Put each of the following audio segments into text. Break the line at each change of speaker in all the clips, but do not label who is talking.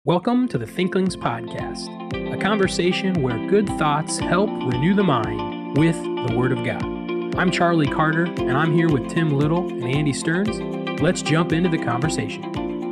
Welcome to the Thinklings Podcast, a conversation where good thoughts help renew the mind with the Word of God. I'm Charlie Carter, and I'm here with Tim Little and Andy Stearns. Let's jump into the conversation.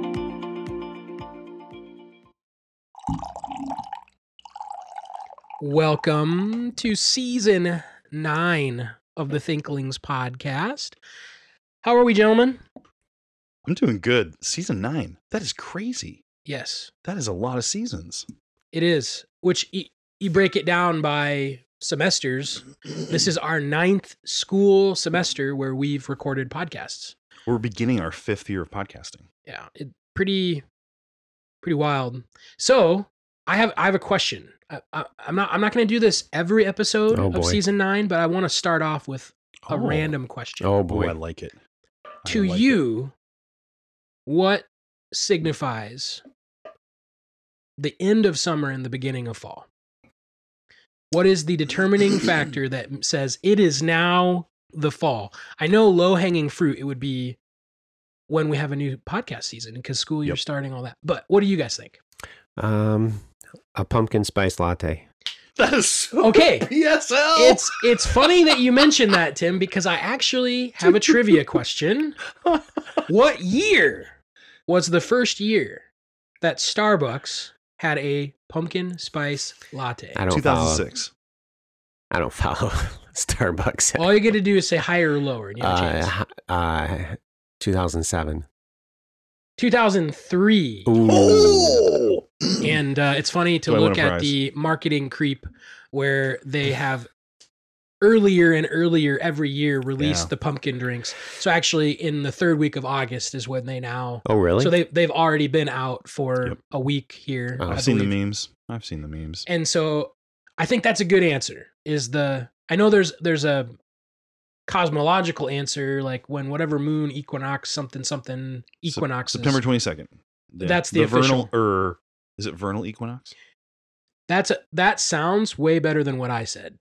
Welcome to Season 9 of the Thinklings Podcast. How are we, gentlemen?
I'm doing good. Season 9. That is crazy.
Yes.
That is a lot of seasons.
It is, which you break it down by semesters. This is our 9th school semester where we've recorded podcasts.
We're beginning our 5th year of podcasting.
Yeah, pretty wild. So I have a question. I'm not going to do this every episode of season 9, but I want to start off with a random question.
Oh boy,
I like it.
To you, what signifies the end of summer and the beginning of fall? What is the determining factor that says it is now the fall? I know low-hanging fruit, it would be when we have a new podcast season because school year's starting, all that. But what do you guys think?
A pumpkin spice latte.
That is so
okay.
PSL.
It's funny that you mentioned that, Tim, because I actually have a trivia question. What year was the first year that Starbucks had a pumpkin spice latte?
2006.
I don't follow Starbucks.
All you got to do is say higher or lower, and you have a chance.
2007.
2003.
Oh!
And it's funny to look at the marketing creep where they have earlier and earlier every year release the pumpkin drinks. So actually in the third week of August is when they now...
Oh, really?
So they've already been out for a week here.
I've seen the memes.
And so I think that's a good answer. I know there's a cosmological answer, like when whatever moon equinox, something equinox.
September 22nd.
That's the official.
Is it vernal equinox?
That sounds way better than what I said.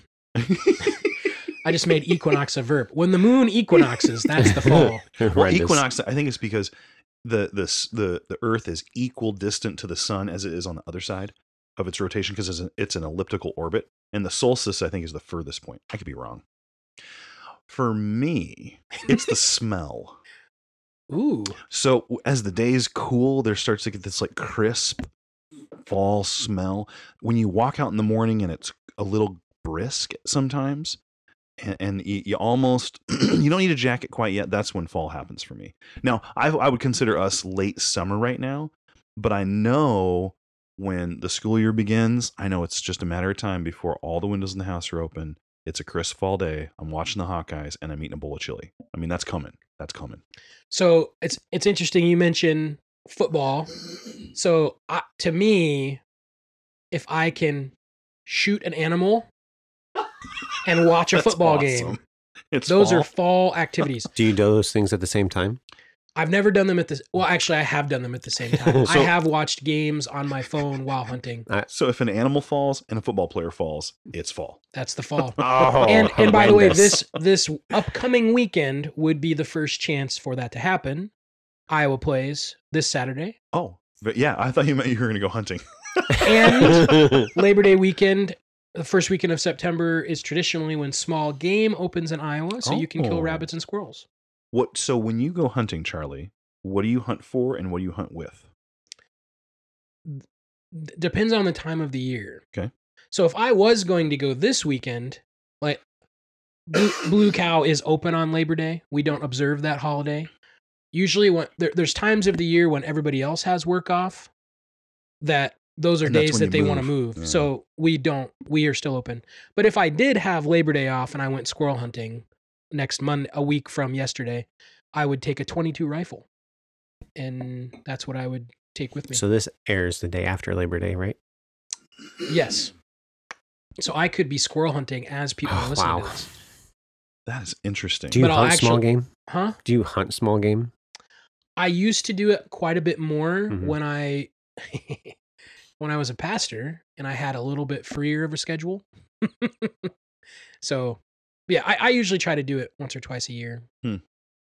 I just made equinox a verb. When the moon equinoxes, that's the fall.
Well, equinox, I think it's because the Earth is equal distant to the sun as it is on the other side of its rotation because it's an elliptical orbit. And the solstice, I think, is the furthest point. I could be wrong. For me, it's the smell.
Ooh.
So as the days cool, there starts to get this like crisp fall smell. When you walk out in the morning and it's a little brisk sometimes, and you almost you don't need a jacket quite yet. That's when fall happens for me. Now, I would consider us late summer right now, but I know when the school year begins, I know it's just a matter of time before all the windows in the house are open. It's a crisp fall day. I'm watching the Hawkeyes and I'm eating a bowl of chili. I mean, that's coming.
So it's interesting you mention football. So to me, if I can shoot an animal and watch a football game, those are fall activities.
Do you do those things at the same time?
I've never done them actually I have done them at the same time. I have watched games on my phone while hunting.
So if an animal falls and a football player falls, it's fall.
That's the fall.
And
by the way, this upcoming weekend would be the first chance for that to happen. Iowa plays this Saturday.
Oh, but yeah, I thought you meant you were going to go hunting.
And Labor Day weekend, the first weekend of September, is traditionally when small game opens in Iowa, so you can kill rabbits and squirrels.
So when you go hunting, Charlie, what do you hunt for and what do you hunt with?
Depends on the time of the year.
Okay.
So if I was going to go this weekend, like Blue Cow is open on Labor Day. We don't observe that holiday. Usually when there's times of the year when everybody else has work off, those are days that they want to move. Yeah. So we are still open. But if I did have Labor Day off and I went squirrel hunting next Monday, a week from yesterday, I would take a .22 rifle, and that's what I would take with me.
So this airs the day after Labor Day, right?
Yes. So I could be squirrel hunting as people are listening to this.
That is interesting.
Do you hunt small game?
Huh?
Do you hunt small game?
I used to do it quite a bit more when I was a pastor and I had a little bit freer of a schedule. So yeah, I usually try to do it once or twice a year.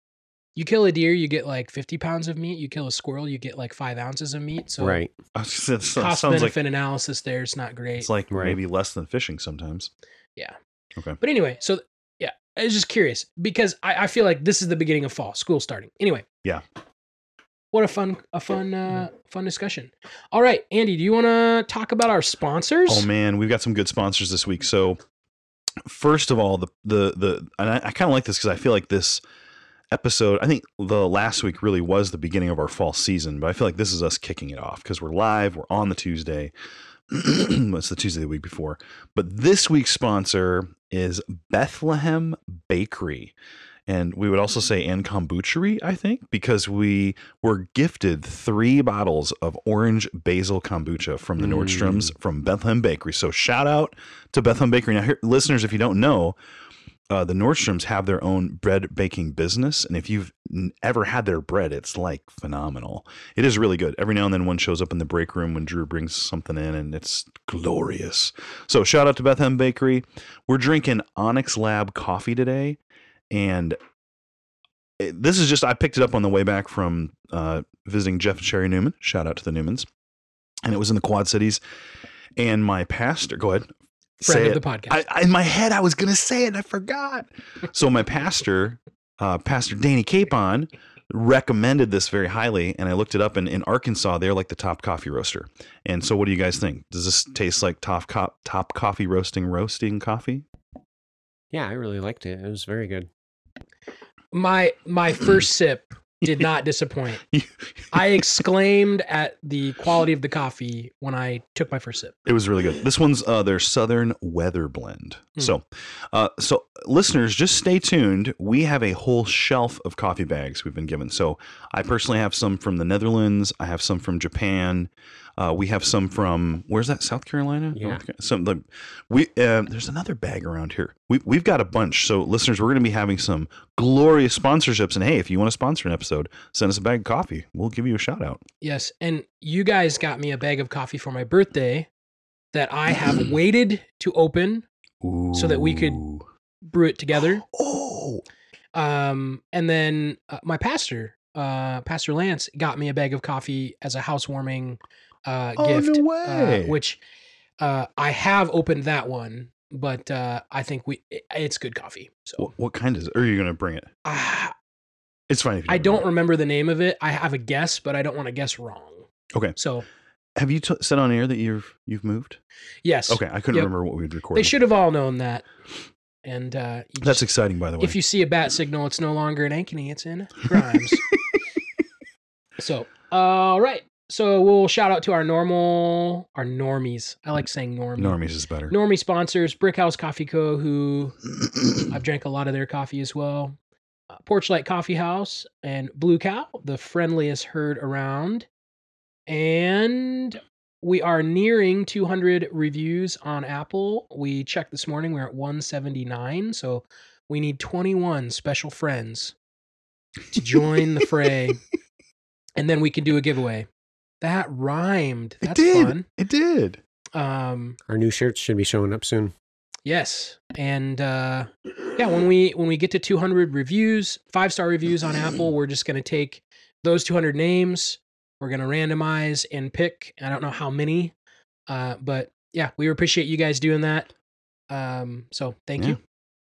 You kill a deer, you get like 50 pounds of meat. You kill a squirrel, you get like 5 ounces of meat. So
Right.
I was just gonna say, it
cost
sounds like
benefit analysis there is not great.
it's like
Right.
maybe less than fishing sometimes.
Yeah.
Okay.
But anyway, so yeah, I was just curious because I feel like this is the beginning of fall, school starting. Anyway.
Yeah.
What a fun discussion. All right, Andy, do you want to talk about our sponsors?
Oh man, we've got some good sponsors this week. So first of all, the and I kind of like this because I feel like this episode, I think the last week really was the beginning of our fall season, but I feel like this is us kicking it off because we're live, we're on the Tuesday. It's the Tuesday the week before. But this week's sponsor is Bethlehem Bakery. And we would also say and kombuchery, I think, because we were gifted 3 bottles of orange basil kombucha from the Nordstroms from Bethlehem Bakery. So shout out to Bethlehem Bakery. Now, here, listeners, if you don't know, the Nordstroms have their own bread baking business. And if you've ever had their bread, it's like phenomenal. It is really good. Every now and then one shows up in the break room when Drew brings something in and it's glorious. So shout out to Bethlehem Bakery. We're drinking Onyx Lab coffee today. And this is just, I picked it up on the way back from visiting Jeff and Sherry Newman. Shout out to the Newmans. And it was in the Quad Cities. And my pastor, go ahead.
Friend
say
of
it.
the podcast.
In my head, I was going to say it and I forgot. So my pastor, Pastor Danny Capon, recommended this very highly. And I looked it up. And in Arkansas, they're like the top coffee roaster. And so what do you guys think? Does this taste like top coffee roasting coffee?
Yeah, I really liked it. It was very good.
My first sip did not disappoint. I exclaimed at the quality of the coffee when I took my first sip.
It was really good. This one's their Southern Weather Blend. So listeners, just stay tuned. We have a whole shelf of coffee bags we've been given. So I personally have some from the Netherlands. I have some from Japan. We have some from, where's that? South Carolina?
Yeah.
There's another bag around here. We've got a bunch. So listeners, we're going to be having some glorious sponsorships. And hey, if you want to sponsor an episode, send us a bag of coffee. We'll give you a shout out.
Yes. And you guys got me a bag of coffee for my birthday that I have waited to open so that we could brew it together.
Oh.
And then my pastor, Pastor Lance, got me a bag of coffee as a housewarming gift.
No way.
Which I have opened that one, but I think it's good coffee. So
What kind is it? Or are you going to bring it? It's fine if you
I don't remember the name of it. I have a guess, but I don't want to guess wrong.
Okay.
So
Have you said on air that you've moved?
yes.
Okay, I couldn't
Yep.
remember what we'd recorded.
They should have all known that. And
That's exciting, by the way.
if you see a bat signal, it's no longer in Ankeny, it's in Grimes. So, all right. So we'll shout out to our normies. I like saying normie.
Normies is better.
Normie sponsors, Brickhouse Coffee Co., who I've drank a lot of their coffee as well. Porchlight Coffee House and Blue Cow, the friendliest herd around. And we are nearing 200 reviews on Apple. We checked this morning. We're at 179. So we need 21 special friends to join the fray. And then we can do a giveaway. That rhymed. That's fun.
It did.
Our new shirts should be showing up soon.
Yes. And yeah, when we get to 200 reviews, 5-star reviews on Apple, we're just going to take those 200 names. We're going to randomize and pick. I don't know how many, but yeah, we appreciate you guys doing that. So thank you.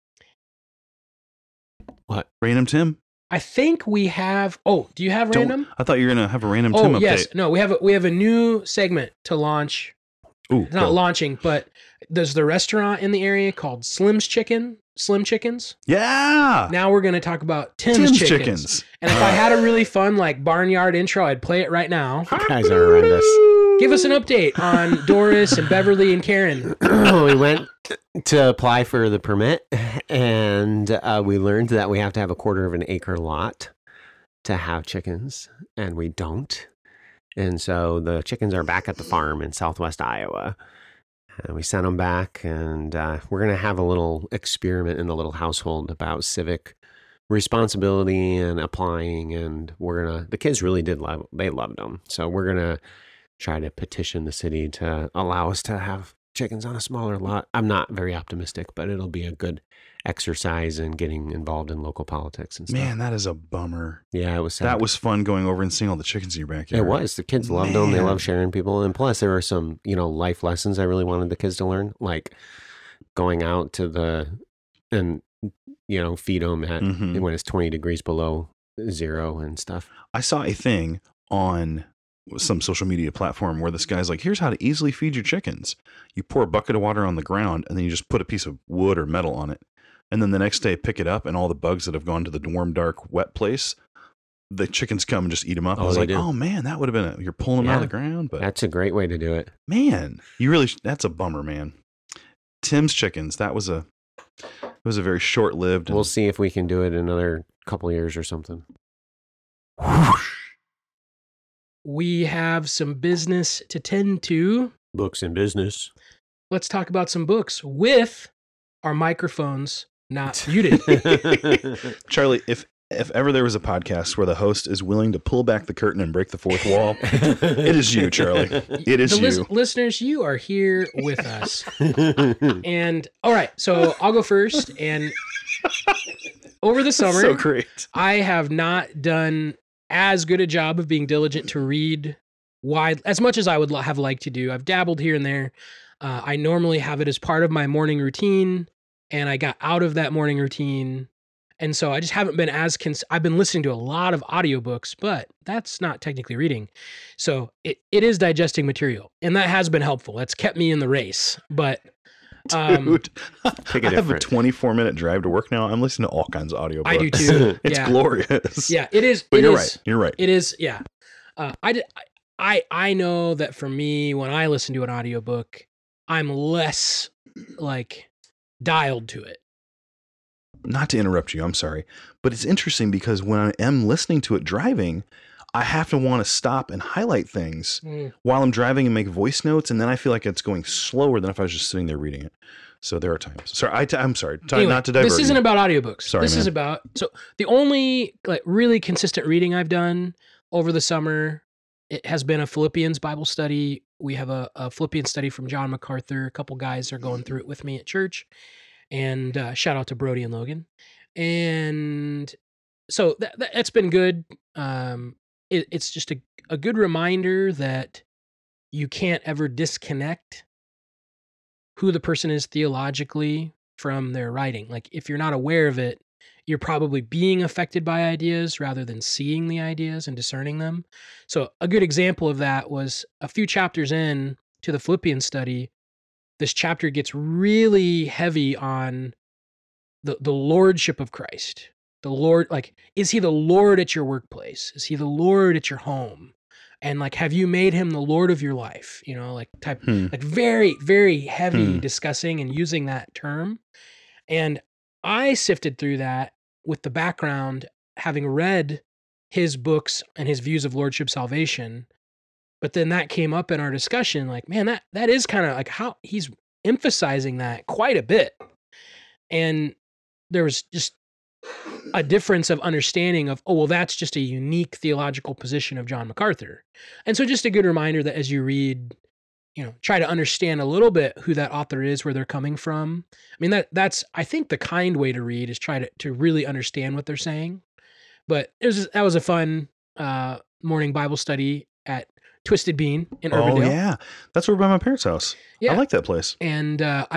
What?
Random Tim?
I think we have. Oh, do you have random?
I thought you were going to have a Random Tim
Oh,
update.
yes. No, we have a new segment to launch.
Ooh,
It's not launching, but there's the restaurant in the area called Slim Chickens.
Yeah.
Now we're going to talk about Tim's Chickens. And if I had a really fun like barnyard intro, I'd play it right now.
You guys are horrendous.
Give us an update on Doris and Beverly and Karen.
We went to apply for the permit, and we learned that we have to have a 1/4 acre lot to have chickens, and we don't. And so the chickens are back at the farm in southwest Iowa. And we sent them back, and we're going to have a little experiment in the little household about civic responsibility and applying. And the kids really they loved them. So we're going to try to petition the city to allow us to have chickens on a smaller lot. I'm not very optimistic, but it'll be a good exercise in getting involved in local politics and stuff.
Man, that is a bummer.
Yeah, it was sad.
That was fun going over and seeing all the chickens in your backyard.
It was. The kids loved them. They
Man.
love sharing people. And plus, there were some, life lessons I really wanted the kids to learn, like going out to feed them at
Mhm.
when it's 20 degrees below zero and stuff.
I saw a thing on some social media platform where this guy's like, here's how to easily feed your chickens. You pour a bucket of water on the ground and then you just put a piece of wood or metal on it. And then the next day pick it up and all the bugs that have gone to the warm, dark, wet place, the chickens come and just eat them up. I was
they
like,
do.
oh man, that would have been, you're pulling them out of the ground. But
That's a great way to do it.
man, that's a bummer, man. Tim's chickens, it was a very short-lived.
We'll see if we can do it another couple years or something.
We have some business to tend to.
Books and business.
Let's talk about some books with our microphones not muted.
Charlie, if ever there was a podcast where the host is willing to pull back the curtain and break the fourth wall, it is you, Charlie. It is you.
Listeners, you are here with us. And all right, so I'll go first. And over the summer,
So great.
I have not done as good a job of being diligent to read as much as I would have liked to do. I've dabbled here and there. I normally have it as part of my morning routine, and I got out of that morning routine. And so I just haven't been I've been listening to a lot of audiobooks, but that's not technically reading. So it is digesting material, and that has been helpful. That's kept me in the race. But
Dude,
Take
I
a
have a
different-
24-minute drive to work now. I'm listening to all kinds of audiobooks.
I do too.
It's
Yeah.
glorious.
Yeah, it is.
But
it
you're
is-
right. You're right.
It is, yeah. I know that for me, when I listen to an audiobook, I'm less like dialed to it.
Not to interrupt you, I'm sorry. But it's interesting because when I am listening to it driving, I have to want to stop and highlight things while I'm driving and make voice notes. And then I feel like it's going slower than if I was just sitting there reading it. So there are times. Sorry, I'm sorry.
Anyway,
Not to divert
this isn't
you.
about audiobooks.
Sorry,
this is
man.
about, so the only like really consistent reading I've done over the summer, it has been a Philippians Bible study. We have a Philippians study from John MacArthur. A couple guys are going through it with me at church. And shout out to Brody and Logan. And so that's been good. It's just a good reminder that you can't ever disconnect who the person is theologically from their writing. Like if you're not aware of it, you're probably being affected by ideas rather than seeing the ideas and discerning them. So a good example of that was a few chapters in to the Philippians study. This chapter gets really heavy on the lordship of Christ. The Lord, like, is he the Lord at your workplace? Is he the Lord at your home? And like, have you made him the Lord of your life? You know, like like very, very heavy discussing and using that term. And I sifted through that with the background, having read his books and his views of lordship salvation. But then that came up in our discussion, like, man, that is kind of like how he's emphasizing that quite a bit. And there was just a difference of understanding of, oh, well, that's just a unique theological position of John MacArthur. And so just a good reminder that as you read, you know, try to understand a little bit who that author is, where they're coming from. I mean, that's, I think the kind way to read is try to really understand what they're saying. But that was a fun morning Bible study at Twisted Bean in Urbandale.
Oh yeah, that's over by my parents' house.
Yeah.
I like that place.
And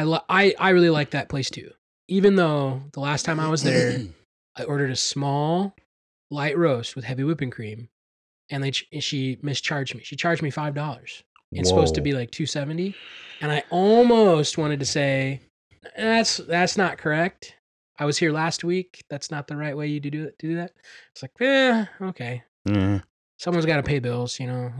I really like that place too. Even though the last time I was there, I ordered a small light roast with heavy whipping cream, and she mischarged me. She charged me $5. It's supposed to be like $2.70, and I almost wanted to say, that's not correct. I was here last week. That's not the right way you do that. It's like, okay.
Yeah.
Someone's got to pay bills, you know.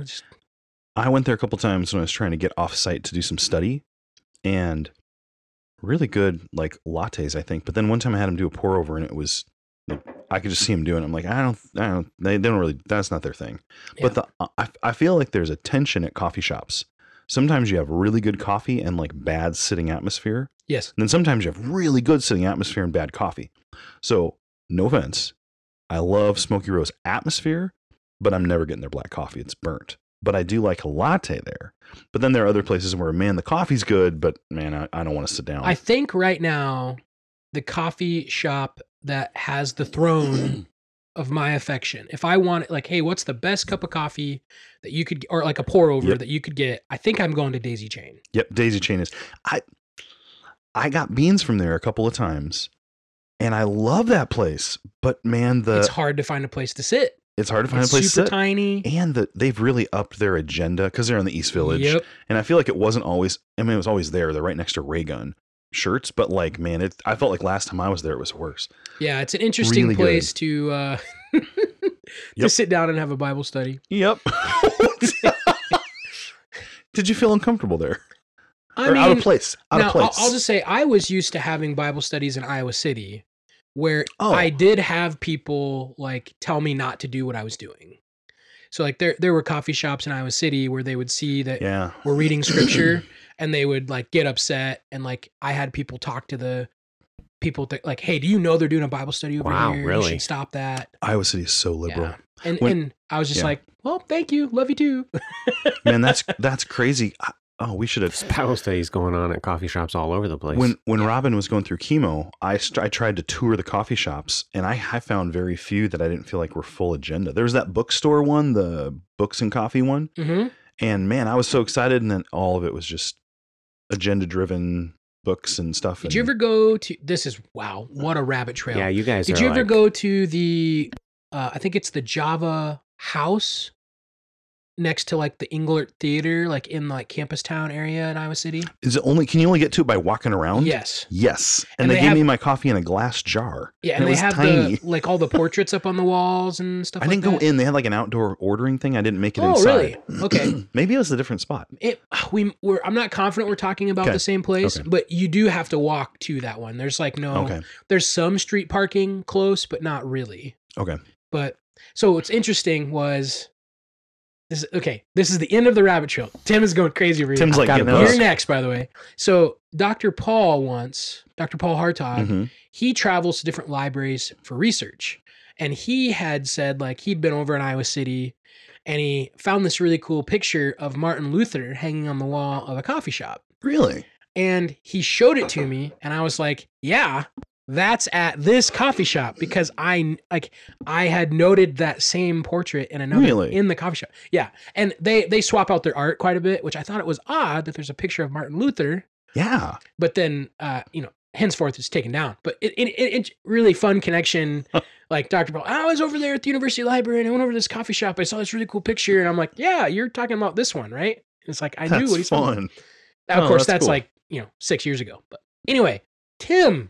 I went there a couple times when I was trying to get off site to do some study, and really good like lattes, I think. But then one time I had him do a pour over, and it was, I could just see him doing it. I'm like, I don't, they don't really, that's not their thing.
Yeah.
But I feel like there's a tension at coffee shops. Sometimes you have really good coffee and like bad sitting atmosphere.
Yes.
And then sometimes you have really good sitting atmosphere and bad coffee. So no offense, I love Smoky Row's atmosphere, but I'm never getting their black coffee. It's burnt. but I do like a latte there. But then there are other places where, man, the coffee's good, but man, I don't want to sit down.
I think right now, the coffee shop that has the throne of my affection, if I want it, like, hey, what's the best cup of coffee that you could, or like a pour over
Yep.
that you could get? I think I'm going to Daisy Chain.
Yep, Daisy Chain is. I got beans from there a couple of times, and I love that place. But man,
It's hard to find a place to sit.
it's hard to find
It's
a place to
super
sit.
tiny.
And they've really upped their agenda because they're in the East Village.
Yep.
And I feel like it wasn't always, I mean, it was always there. They're right next to Raygun shirts. But like, man, I felt like last time I was there, it was worse.
Yeah, it's an interesting
Really good.
place to
Yep.
sit down and have a Bible study.
Yep. Did you feel uncomfortable there?
I
Or
mean,
out of place? Out
now,
of place.
I'll just say I was used to having Bible studies in Iowa City where
Oh.
I did have people like tell me not to do what I was doing. So like there were coffee shops in Iowa City where they would see that
Yeah.
we're reading scripture and they would like get upset, and like I had people talk to the people that like, hey, do you know they're doing a Bible study over
Wow,
here? You
really?
should stop that.
Iowa City is so liberal.
Yeah. And
When-
and I was just
yeah.
like, well, thank you. Love you too.
Man, that's crazy. Oh, we should have.
Bible studies going on at coffee shops all over the place.
When Robin was going through chemo, I tried to tour the coffee shops, and I found very few that I didn't feel like were full agenda. There was that bookstore one, the books and coffee one,
Mm-hmm.
and man, I was so excited, and then all of it was just agenda-driven books and stuff.
Did you ever go to, this is, wow, what a rabbit trail.
yeah, you guys
Did
are
you ever
like-
go to the, I think it's the Java House next to like the Englert Theater, like in like Campus Town area in Iowa City?
Is it only? Can you only get to it by walking around?
Yes.
Yes,
And
and they
they
gave
have-
me my coffee in a glass jar.
Yeah, and
it
they
was
have
tiny.
the like all the portraits up on the walls and stuff
I
like
didn't go
that.
in. They had like an outdoor ordering thing. I didn't make it
Oh,
inside.
really? Okay.
Maybe it was a different spot.
I'm not confident we're talking about
Okay.
the same place,
Okay.
but you do have to walk to that one. There's like no,
Okay.
there's some street parking close, but not really.
Okay.
But so what's interesting was this. Okay, this is the end of the rabbit trail. Tim is going crazy over here.
Tim's like
got a
getting
book.
You're
us.
next, by the way. So Dr. Paul Hartog,
Mhm.
he travels to different libraries for research. And he had said like he'd been over in Iowa City and he found this really cool picture of Martin Luther hanging on the wall of a coffee shop.
Really?
And he showed it to me and I was like, yeah, that's at this coffee shop because I had noted that same portrait in another
Really?
in the coffee shop. Yeah. And they swap out their art quite a bit, which I thought it was odd that there's a picture of Martin Luther,
Yeah.
but then henceforth it's taken down. But it's really fun connection. Like Dr. Paul, I was over there at the University Library and I went over to this coffee shop. I saw this really cool picture and I'm like, yeah, you're talking about this one, right? And it's like I knew
That's
what he's talking about.
fun.
Now, of
Oh,
course,
that's
that's
cool.
like 6 years ago. But anyway, Tim.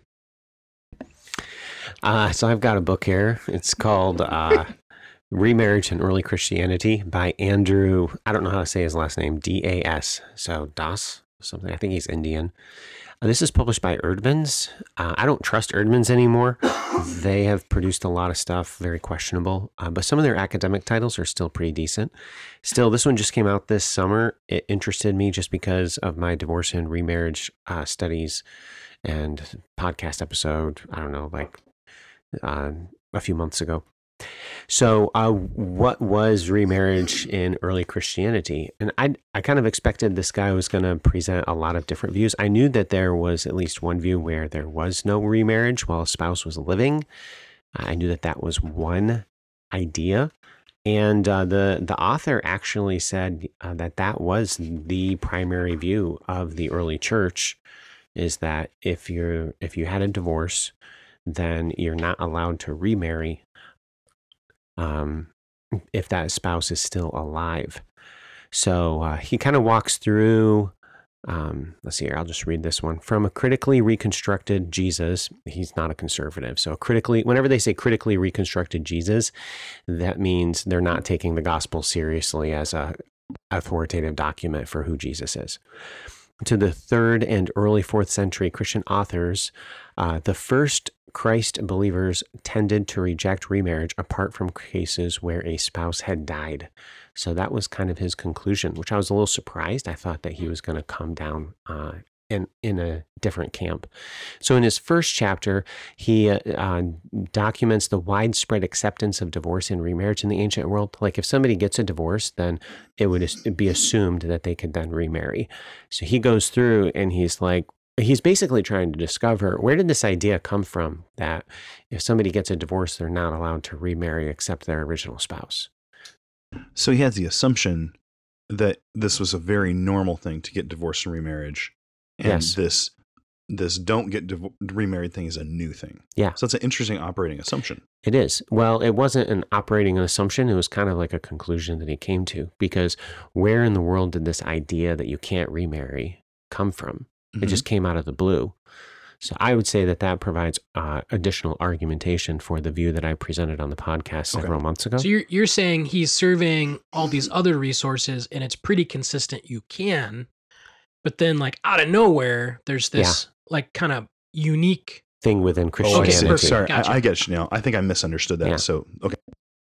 So I've got a book here. It's called Remarriage in Early Christianity by Andrew. I don't know how to say his last name. D-A-S. So Das something. I think he's Indian. This is published by Erdmans. I don't trust Erdmans anymore. They have produced a lot of stuff, very questionable, but some of their academic titles are still pretty decent. Still, this one just came out this summer. It interested me just because of my divorce and remarriage studies and podcast episode, I don't know, like a few months ago. So what was remarriage in early Christianity? And I kind of expected this guy was going to present a lot of different views. I knew that there was at least one view where there was no remarriage while a spouse was living. I knew that that was one idea. And the author actually said that was the primary view of the early church, is that if you had a divorce, then you're not allowed to remarry if that spouse is still alive. So he kind of walks through, let's see here, I'll just read this one. From a critically reconstructed Jesus, he's not a conservative. So whenever they say critically reconstructed Jesus, that means they're not taking the gospel seriously as a authoritative document for who Jesus is. To the 3rd and early 4th century Christian authors, the first Christ believers tended to reject remarriage apart from cases where a spouse had died. So that was kind of his conclusion, which I was a little surprised. I thought that he was going to come down in a different camp. So in his first chapter, he documents the widespread acceptance of divorce and remarriage in the ancient world. Like if somebody gets a divorce, then it would be assumed that they could then remarry. So he goes through and he's basically trying to discover, where did this idea come from that if somebody gets a divorce, they're not allowed to remarry except their original spouse?
So he has the assumption that this was a very normal thing to get divorced and remarriage. And
Yes.
this don't get remarried thing is a new thing.
Yeah.
So it's an interesting operating assumption.
It is. Well, it wasn't an operating assumption. It was kind of like a conclusion that he came to, because where in the world did this idea that you can't remarry come from? It just came out of the blue. So I would say that provides additional argumentation for the view that I presented on the podcast several months ago.
So you're saying he's surveying all these other resources and it's pretty consistent you can, but then like out of nowhere, there's this like kind of unique
thing within
Oh, I
Christianity.
see.
perfect.
Sorry,
Gotcha.
I get you now. I think I misunderstood that.
Yeah.
So, okay.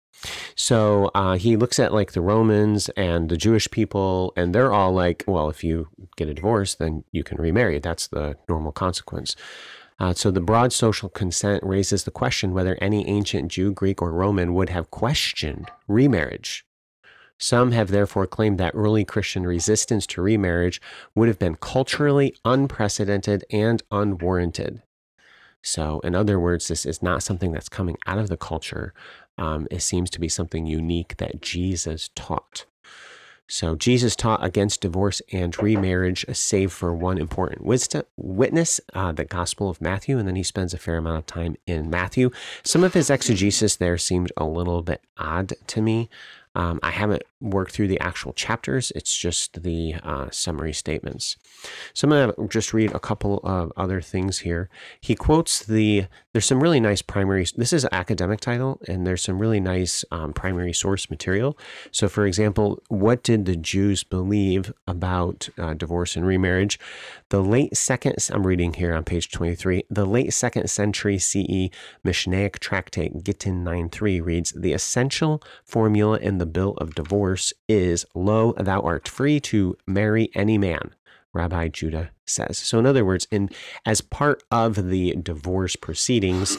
So he looks at like the Romans and the Jewish people, and they're all like, well, if you get a divorce, then you can remarry. That's the normal consequence. So the broad social consent raises the question whether any ancient Jew, Greek, or Roman would have questioned remarriage. Some have therefore claimed that early Christian resistance to remarriage would have been culturally unprecedented and unwarranted. So, in other words, this is not something that's coming out of the culture. It seems to be something unique that Jesus taught. So, Jesus taught against divorce and remarriage, save for one important witness, the Gospel of Matthew, and then he spends a fair amount of time in Matthew. Some of his exegesis there seemed a little bit odd to me. I haven't worked through the actual chapters. It's just the summary statements. So I'm going to just read a couple of other things here. He quotes there's some really nice this is an academic title, and there's some really nice primary source material. So for example, what did the Jews believe about divorce and remarriage? I'm reading here on page 23, the late 2nd century CE Mishnaic tractate Gittin 9.3 reads, the essential formula in the bill of divorce is, lo, thou art free to marry any man, Rabbi Judah says. So in other words, as part of the divorce proceedings,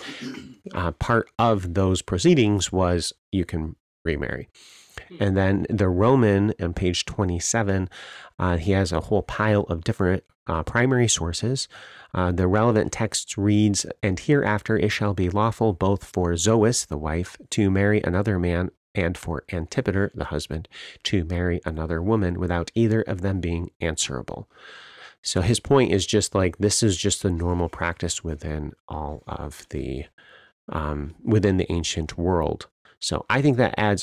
part of those proceedings was you can remarry. And then the Roman on page 27, he has a whole pile of different primary sources. The relevant text reads, and hereafter it shall be lawful both for Zois, the wife, to marry another man, and for Antipater, the husband, to marry another woman without either of them being answerable. So his point is just like, this is just the normal practice within all of the, within the ancient world. So I think that adds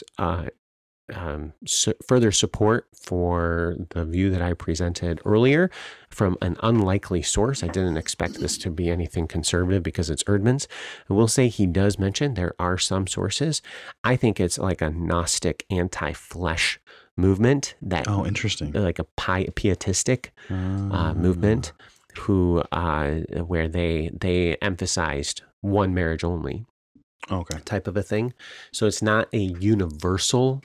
further support for the view that I presented earlier from an unlikely source. I didn't expect this to be anything conservative because it's Erdman's. I will say he does mention there are some sources. I think it's like a Gnostic anti-flesh movement that,
Interesting.
like a pietistic movement, who where they emphasized one marriage only.
Okay.
Type of a thing. So it's not a universal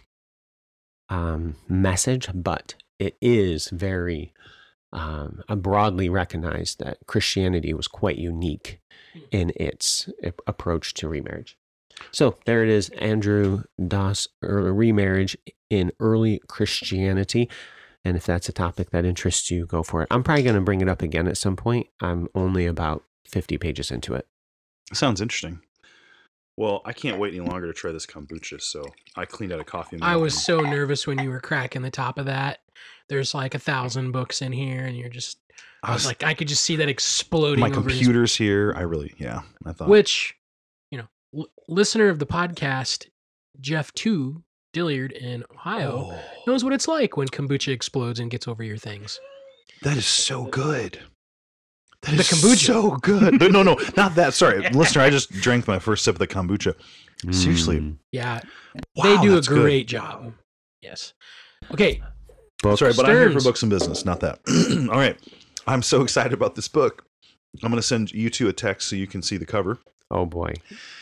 message, but it is very broadly recognized that Christianity was quite unique in its approach to remarriage. So there it is, Andrew Doss, remarriage in early Christianity. And if that's a topic that interests you, go for it. I'm probably going to bring it up again at some point. I'm only about 50 pages into it.
Sounds interesting. Well, I can't wait any longer to try this kombucha, so I cleaned out a coffee mug.
I was so nervous when you were cracking the top of that. There's like 1,000 books in here, and you're just, I was like, I could just see that exploding.
My
over
computer's here. I thought.
Which, listener of the podcast, Jeff 2, Dilliard in Ohio, knows what it's like when kombucha explodes and gets over your things.
That is so good. That
The
is
kombucha.
so good. No, not that. Sorry, listener, I just drank my first sip of the kombucha. Seriously.
Yeah,
Wow,
they do a
that's good.
great job. Yes. Okay.
Sorry, but I'm here for
Stearns.
books and business, not that. All right. I'm so excited about this book. I'm going to send you two a text so you can see the cover.
Oh boy.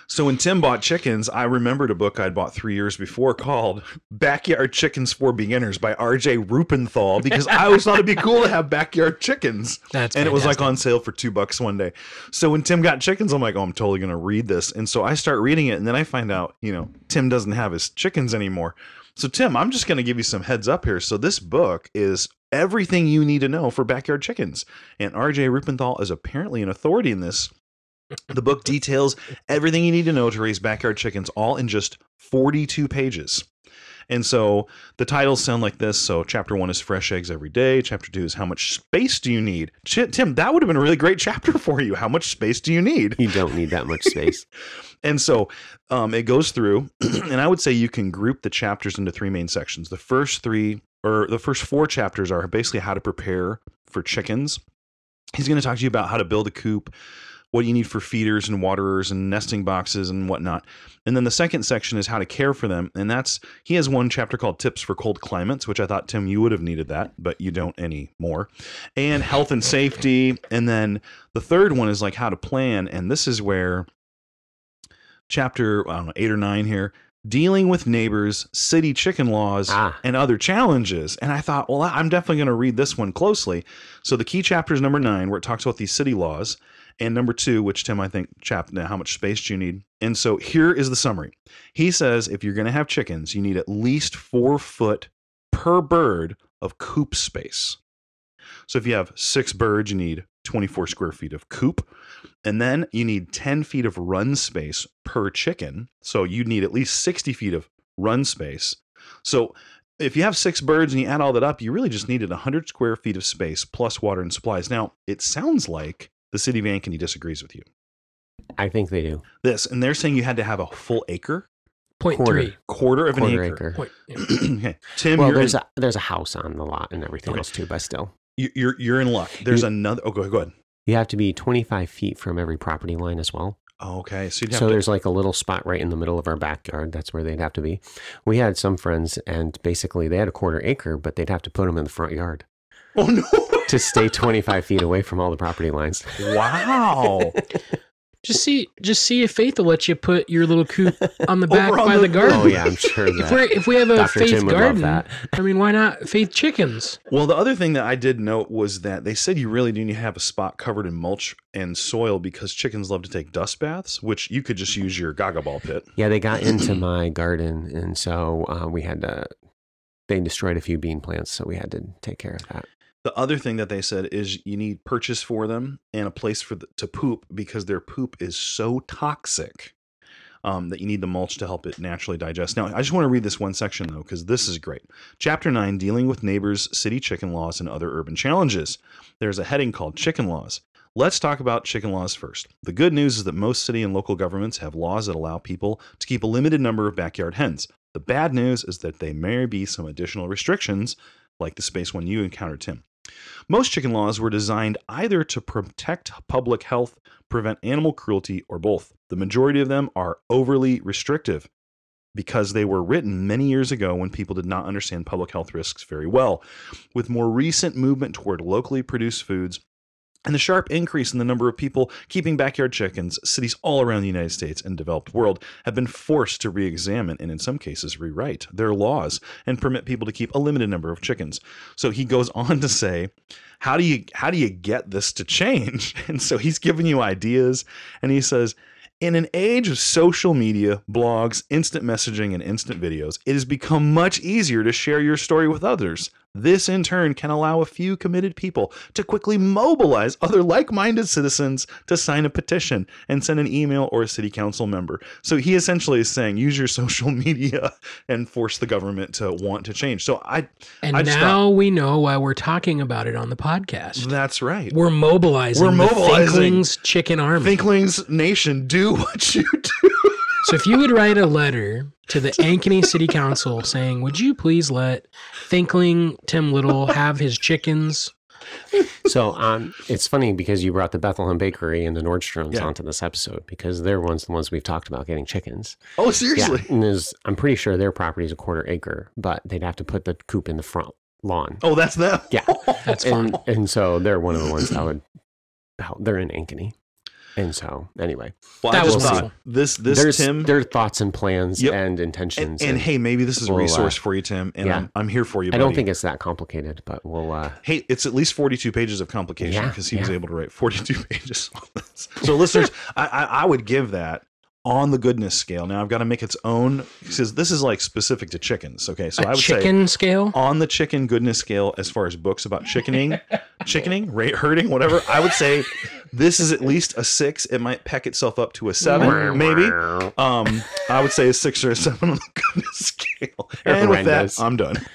So when Tim bought chickens, I remembered a book I'd bought 3 years before called Backyard Chickens for Beginners by R.J. Rupenthal, because I always thought it'd be cool to have backyard chickens.
That's
and it was like
fantastic.
on sale for $2 one day. So when Tim got chickens, I'm like, oh, I'm totally going to read this. And so I start reading it, and then I find out, Tim doesn't have his chickens anymore. So Tim, I'm just going to give you some heads up here. So this book is everything you need to know for backyard chickens. And R.J. Rupenthal is apparently an authority in this. The book details everything you need to know to raise backyard chickens, all in just 42 pages. And so the titles sound like this. So chapter 1 is fresh eggs every day. Chapter 2 is how much space do you need? Tim, that would have been a really great chapter for you. How much space do you need?
You don't need that much space.
And so it goes through, and I would say you can group the chapters into 3 main sections. The first 4 chapters are basically how to prepare for chickens. He's going to talk to you about how to build a coop, what you need for feeders and waterers and nesting boxes and whatnot. And then the second section is how to care for them. And he has one chapter called Tips for Cold Climates, which I thought, Tim, you would have needed that, but you don't anymore. And health and safety. And then the third one is like how to plan. And this is where chapter, 8 or 9 here, dealing with neighbors, city chicken laws, and other challenges. And I thought, well, I'm definitely going to read this one closely. So the key chapter is number 9, where it talks about these city laws. And number 2, which Tim, I think, how much space do you need? And so here is the summary. He says if you're going to have chickens, you need at least 4 foot per bird of coop space. So if you have 6 birds, you need 24 square feet of coop. And then you need 10 feet of run space per chicken. So you need at least 60 feet of run space. So if you have 6 birds and you add all that up, you really just needed 100 square feet of space plus water and supplies. Now, it sounds like the city of Ankeny disagrees with you.
I think they do.
And they're saying you had to have a full acre?
0.3.
Quarter of an
Quarter
acre.
acre.
Okay. Tim,
Well, there's a house on the lot and everything
Okay.
else too, but still.
You're in luck. There's another. Oh, go ahead.
You have to be 25 feet from every property line as well.
Oh, okay. So
There's like a little spot right in the middle of our backyard. That's where they'd have to be. We had some friends, and basically they had a quarter acre, but they'd have to put them in the front yard
Oh, no.
to stay 25 feet away from all the property lines.
Wow.
Just see if Faith will let you put your little coop on the back
Over on
by the garden.
Oh, yeah, I'm sure that.
If we have a
Dr.
Faith
Tim would love
garden,
that.
I mean, why not Faith chickens?
Well, the other thing that I did note was that they said you really do need to have a spot covered in mulch and soil because chickens love to take dust baths, which you could just use your gaga ball pit.
Yeah, they got into my garden, and so they destroyed a few bean plants, so we had to take care of that.
The other thing that they said is you need purchase for them and a place to poop because their poop is so toxic that you need the mulch to help it naturally digest. Now, I just want to read this one section, though, because this is great. Chapter 9, Dealing with Neighbors, City Chicken Laws, and Other Urban Challenges. There's a heading called Chicken Laws. Let's talk about chicken laws first. The good news is that most city and local governments have laws that allow people to keep a limited number of backyard hens. The bad news is that there may be some additional restrictions, like the space one you encountered, Tim. Most chicken laws were designed either to protect public health, prevent animal cruelty, or both. The majority of them are overly restrictive because they were written many years ago when people did not understand public health risks very well. With more recent movement toward locally produced foods and the sharp increase in the number of people keeping backyard chickens, cities all around the United States and developed world have been forced to re-examine and in some cases rewrite their laws and permit people to keep a limited number of chickens. So he goes on to say, how do you get this to change? And so he's giving you ideas, and he says, in an age of social media, blogs, instant messaging, and instant videos, it has become much easier to share your story with others. This, in turn, can allow a few committed people to quickly mobilize other like-minded citizens to sign a petition and send an email or a city council member. So he essentially is saying, use your social media and force the government to want to change. So
we know why we're talking about it on the podcast.
That's right.
We're mobilizing the Thinklings Chicken Army.
Thinklings Nation, do what you do.
So if you would write a letter to the Ankeny City Council saying, would you please let Thinkling Tim Little have his chickens?
So it's funny because you brought the Bethlehem Bakery and the Nordstroms onto this episode because they're the ones we've talked about getting chickens.
Oh, seriously?
Yeah, and I'm pretty sure their property is a quarter acre, but they'd have to put the coop in the front lawn.
Oh, that's them?
Yeah.
That's fine.
And so they're one of the ones they're in Ankeny. And so, anyway,
Well,
That
I just
was
thought
wonderful.
this Tim,
there are thoughts and plans
Yep.
and intentions.
and hey, maybe this is a
we'll,
resource for you, Tim, and
yeah.
I'm here for you,
I
buddy.
don't think it's that complicated, but we'll.
Hey, it's at least 42 pages of complication
Yeah,
because he was
yeah.
able to write 42 pages on this. So, listeners, I would give that on the goodness scale. Now, I've got to make its own because this is like specific to chickens. Okay, so I
A
would
chicken scale?
on the chicken goodness scale, as far as books about chickening, herding, whatever, I would say this is at least a 6. It might peck itself up to a 7, maybe. I would say a 6 or a 7 on the goodness scale. And with that,
Horrendous.
I'm done.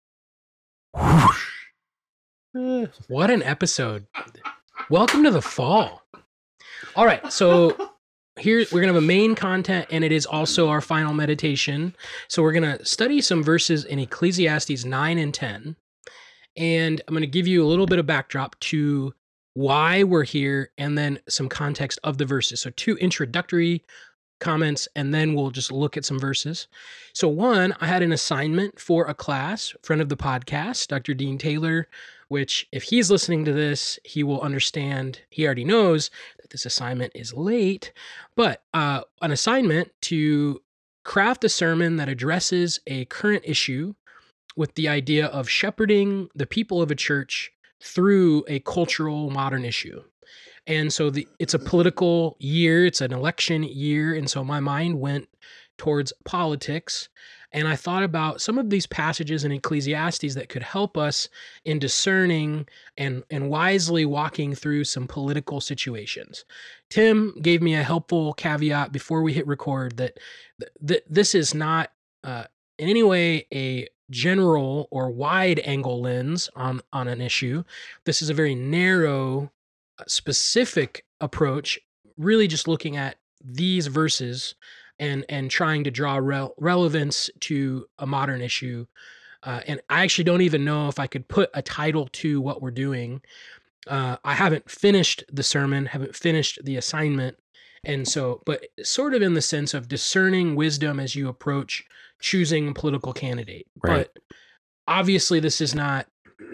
What an episode. Welcome to the fall. All right, so here we're going to have a main content, and it is also our final meditation. So we're going to study some verses in Ecclesiastes 9 and 10. And I'm going to give you a little bit of backdrop to why we're here and then some context of the verses. So 2 introductory comments, and then we'll just look at some verses. So 1, I had an assignment for a class, friend of the podcast, Dr. Dean Taylor, which if he's listening to this, he will understand, he already knows that this assignment is late, but an assignment to craft a sermon that addresses a current issue with the idea of shepherding the people of a church through a cultural modern issue. And so it's a political year, it's an election year, and so my mind went towards politics. And I thought about some of these passages in Ecclesiastes that could help us in discerning and wisely walking through some political situations. Tim gave me a helpful caveat before we hit record that this is not in any way a general or wide angle lens on an issue. This is a very narrow, specific approach, really just looking at these verses and trying to draw relevance to a modern issue. And I actually don't even know if I could put a title to what we're doing. I haven't finished the sermon, haven't finished the assignment. And so, but sort of in the sense of discerning wisdom as you approach choosing a political candidate.
Right.
But obviously this is not,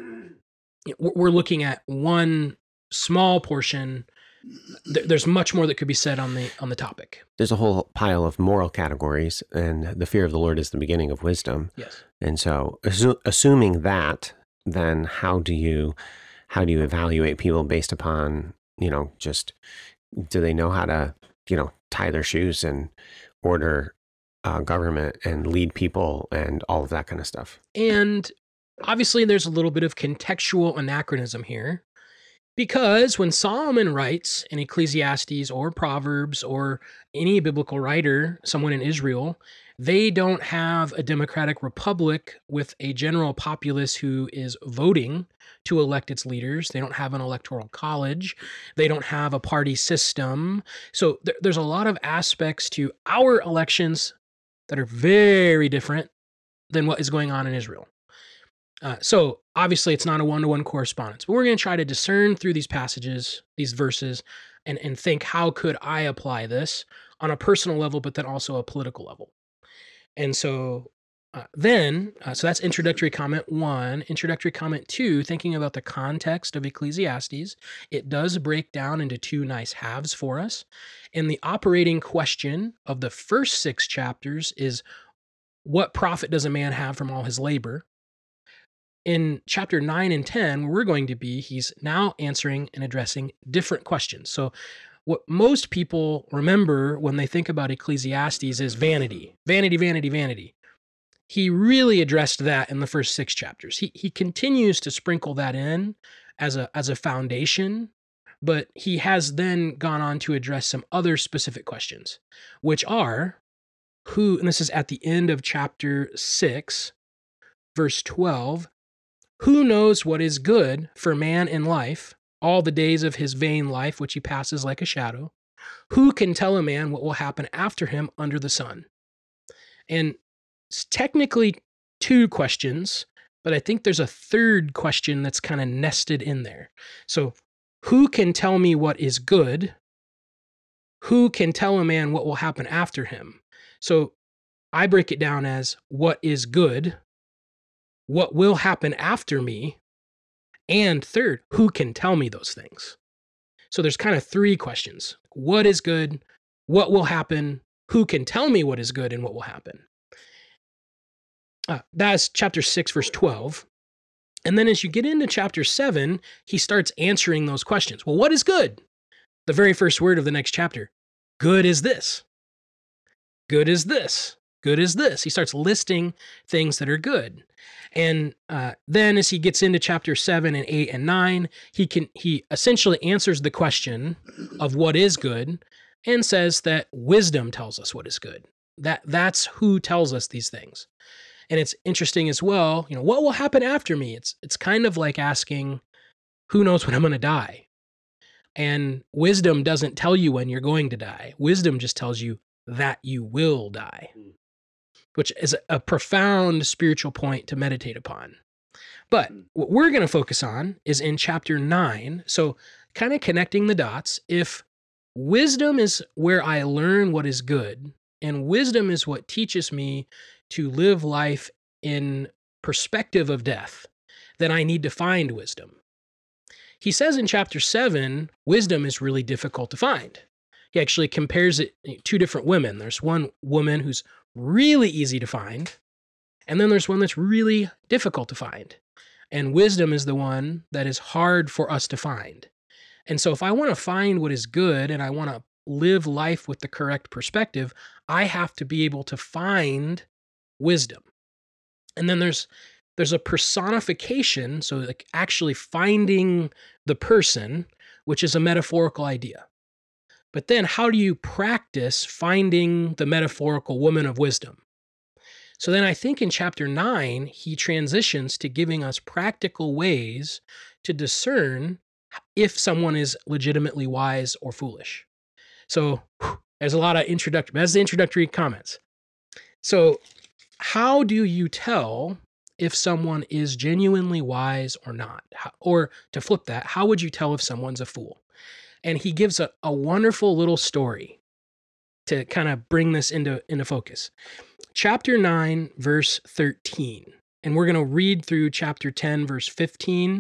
we're looking at one small portion. There's much more that could be said on the topic.
There's a whole pile of moral categories, and the fear of the Lord is the beginning of wisdom.
Yes.
And so, assuming that, then how do you evaluate people based upon, just do they know how to, tie their shoes and order government and lead people and all of that kind of stuff?
And obviously there's a little bit of contextual anachronism here, because when Solomon writes in Ecclesiastes or Proverbs or any biblical writer, someone in Israel, they don't have a democratic republic with a general populace who is voting to elect its leaders. They don't have an electoral college. They don't have a party system. So there's a lot of aspects to our elections that are very different than what is going on in Israel. So obviously it's not a one-to-one correspondence, but we're going to try to discern through these passages, these verses, and think, how could I apply this on a personal level, but then also a political level? And so so that's introductory comment 1. Introductory comment 2, thinking about the context of Ecclesiastes, it does break down into 2 nice halves for us. And the operating question of the first 6 chapters is, what profit does a man have from all his labor? In chapter 9 and 10, where we're going to be, he's now answering and addressing different questions. So what most people remember when they think about Ecclesiastes is vanity, vanity, vanity, vanity. He really addressed that in the first 6 chapters. He continues to sprinkle that in as a foundation, but he has then gone on to address some other specific questions, which are and this is at the end of chapter 6, verse 12, who knows what is good for man in life, all the days of his vain life, which he passes like a shadow? Who can tell a man what will happen after him under the sun? And it's technically 2 questions, but I think there's a third question that's kind of nested in there. So who can tell me what is good? Who can tell a man what will happen after him? So I break it down as what is good, what will happen after me, and third, who can tell me those things? So there's kind of three questions. What is good? What will happen? Who can tell me what is good and what will happen? That's chapter 6, verse 12. And then as you get into chapter 7, he starts answering those questions. Well, what is good? The very first word of the next chapter. Good is this. Good is this. Good is this. He starts listing things that are good. And then as he gets into chapter 7 and 8 and 9, he essentially answers the question of what is good and says that wisdom tells us what is good. That's who tells us these things. And it's interesting as well, what will happen after me? It's kind of like asking, who knows when I'm going to die? And wisdom doesn't tell you when you're going to die. Wisdom just tells you that you will die, which is a profound spiritual point to meditate upon. But what we're going to focus on is in chapter 9. So kind of connecting the dots. If wisdom is where I learn what is good, and wisdom is what teaches me to live life in perspective of death, then I need to find wisdom. He says in chapter 7, wisdom is really difficult to find. He actually compares it to two different women. There's one woman who's really easy to find, and then there's one that's really difficult to find. And wisdom is the one that is hard for us to find. And so if I want to find what is good and I want to live life with the correct perspective, I have to be able to find wisdom. And then there's a personification, so like actually finding the person, which is a metaphorical idea. But then how do you practice finding the metaphorical woman of wisdom? So then I think in chapter 9, he transitions to giving us practical ways to discern if someone is legitimately wise or foolish. So there's a lot of introductory comments. So how do you tell if someone is genuinely wise or not? Or to flip that, how would you tell if someone's a fool? And he gives a wonderful little story to kind of bring this into focus. Chapter 9, verse 13. And we're going to read through chapter 10, verse 15,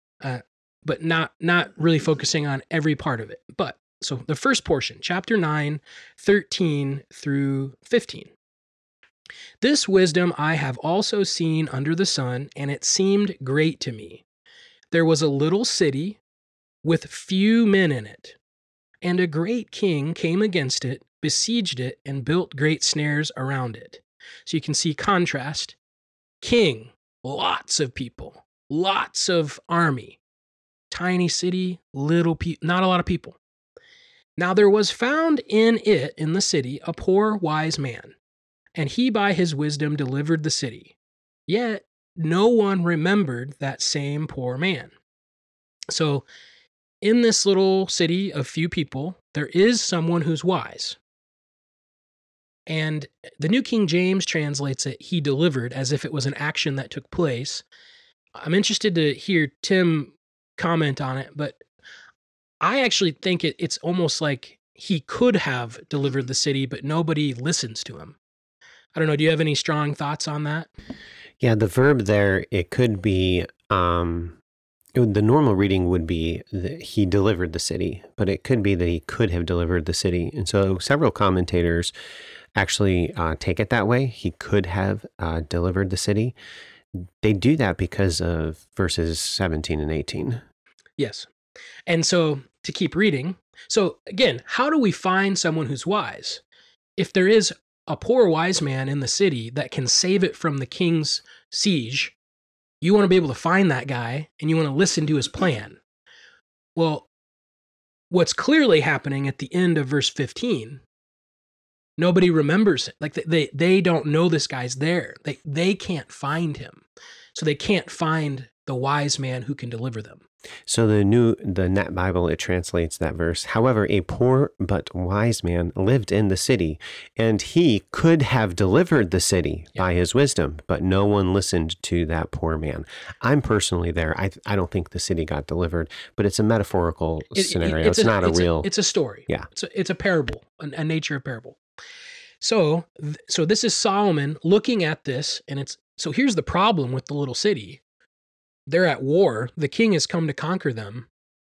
but not really focusing on every part of it. But so the first portion, chapter 9, 13 through 15. This wisdom I have also seen under the sun, and it seemed great to me. There was a little city with few men in it, and a great king came against it, besieged it, and built great snares around it. So you can see contrast. King, lots of people, lots of army. Tiny city, not a lot of people. Now there was found in the city, a poor wise man, and he by his wisdom delivered the city. Yet no one remembered that same poor man. So in this little city of few people, there is someone who's wise. And the New King James translates it, he delivered, as if it was an action that took place. I'm interested to hear Tim comment on it, but I actually think it's almost like he could have delivered the city, but nobody listens to him. I don't know. Do you have any strong thoughts on that?
Yeah, the verb there, it could be, the normal reading would be that he delivered the city, but it could be that he could have delivered the city. And so several commentators actually take it that way. He could have delivered the city. They do that because of verses 17 and 18.
Yes. And so to keep reading, so again, how do we find someone who's wise? If there is a poor wise man in the city that can save it from the king's siege, you want to be able to find that guy and you want to listen to his plan. Well, what's clearly happening at the end of verse 15, nobody remembers it. Like they don't know this guy's there. They can't find him. So they can't find the wise man who can deliver them.
So the Net Bible, it translates that verse. However, a poor but wise man lived in the city, and he could have delivered the city by his wisdom, but no one listened to that poor man. I'm personally there. I don't think the city got delivered, but it's a metaphorical scenario. It's not a real...
It's a story.
Yeah.
It's a parable, a nature of parable. So this is Solomon looking at this, and so here's the problem with the little city. They're at war. The king has come to conquer them,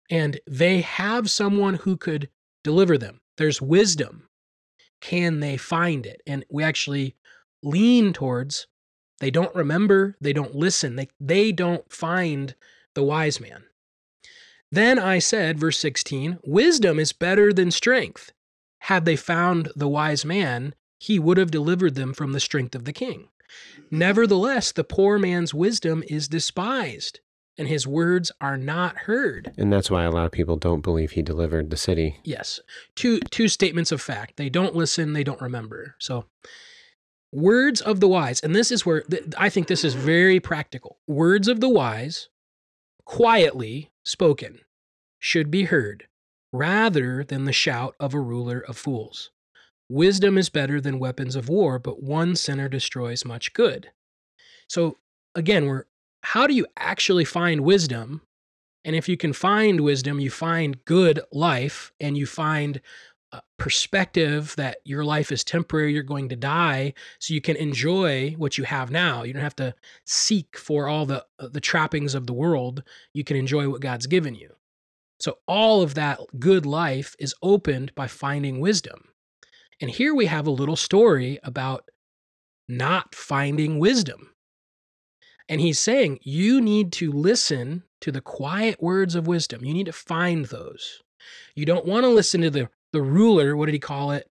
and they have someone who could deliver them. There's wisdom. Can they find it? And we actually lean towards they don't remember, they don't listen, they don't find the wise man. Then I said, verse 16, wisdom is better than strength. Had they found the wise man, he would have delivered them from the strength of the king. Nevertheless, the poor man's wisdom is despised, and his words are not heard.
And that's why a lot of people don't believe he delivered the city.
Yes. Two statements of fact. They don't listen, they don't remember. So, words of the wise, and this is where I think this is very practical. Words of the wise, quietly spoken, should be heard, rather than the shout of a ruler of fools. Wisdom is better than weapons of war, but one sinner destroys much good. So again, how do you actually find wisdom? And if you can find wisdom, you find good life, and you find perspective that your life is temporary, you're going to die, so you can enjoy what you have now. You don't have to seek for all the trappings of the world. You can enjoy what God's given you. So all of that good life is opened by finding wisdom. And here we have a little story about not finding wisdom. And he's saying you need to listen to the quiet words of wisdom. You need to find those. You don't want to listen to the ruler, what did he call it?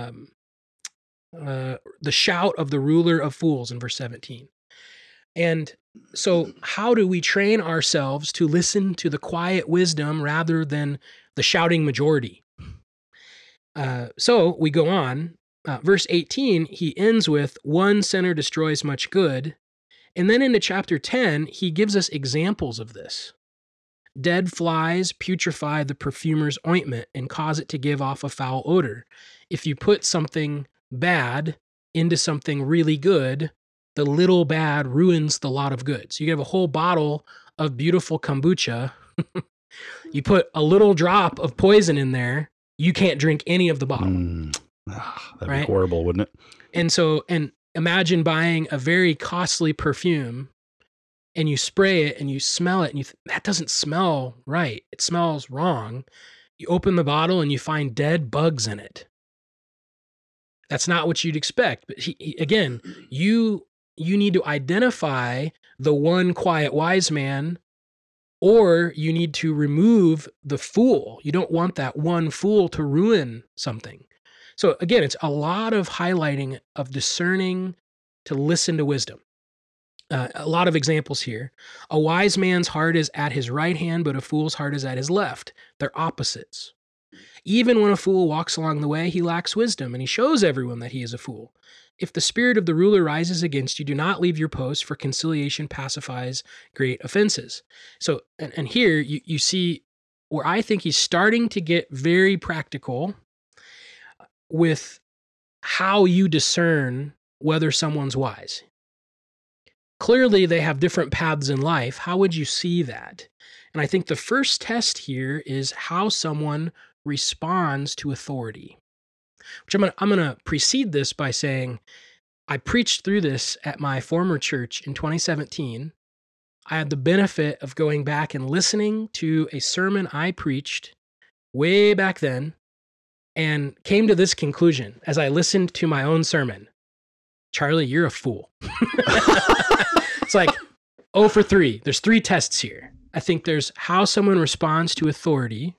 The shout of the ruler of fools in verse 17. And so how do we train ourselves to listen to the quiet wisdom rather than the shouting majority? So we go on. Verse 18, he ends with, one sinner destroys much good. And then into chapter 10, he gives us examples of this. Dead flies putrefy the perfumer's ointment and cause it to give off a foul odor. If you put something bad into something really good, the little bad ruins the lot of good. So you have a whole bottle of beautiful kombucha. You put a little drop of poison in there, you can't drink any of the bottle.
That'd be horrible, wouldn't it?
And imagine buying a very costly perfume and you spray it and you smell it and that doesn't smell right. It smells wrong. You open the bottle and you find dead bugs in it. That's not what you'd expect. But again, you need to identify the one quiet wise man, or you need to remove the fool. You don't want that one fool to ruin something. So again, it's a lot of highlighting of discerning to listen to wisdom. A lot of examples here. A wise man's heart is at his right hand, but a fool's heart is at his left. They're opposites. Even when a fool walks along the way, he lacks wisdom, and he shows everyone that he is a fool. If the spirit of the ruler rises against you, do not leave your post, for conciliation pacifies great offenses. So, and here you see where I think he's starting to get very practical with how you discern whether someone's wise. Clearly, they have different paths in life. How would you see that? And I think the first test here is how someone responds to authority. Which I'm gonna precede this by saying, I preached through this at my former church in 2017. I had the benefit of going back and listening to a sermon I preached way back then, and came to this conclusion as I listened to my own sermon. Charlie, you're a fool. It's like 0 for 3. There's 3 tests here. I think there's how someone responds to authority.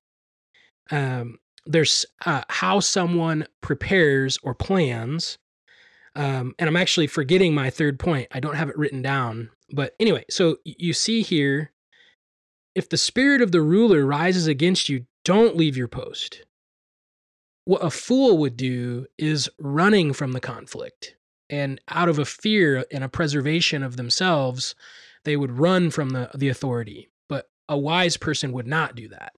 There's how someone prepares or plans. And I'm actually forgetting my third point. I don't have it written down. But anyway, so you see here, if the spirit of the ruler rises against you, don't leave your post. What a fool would do is running from the conflict. And out of a fear and a preservation of themselves, they would run from the authority. But a wise person would not do that.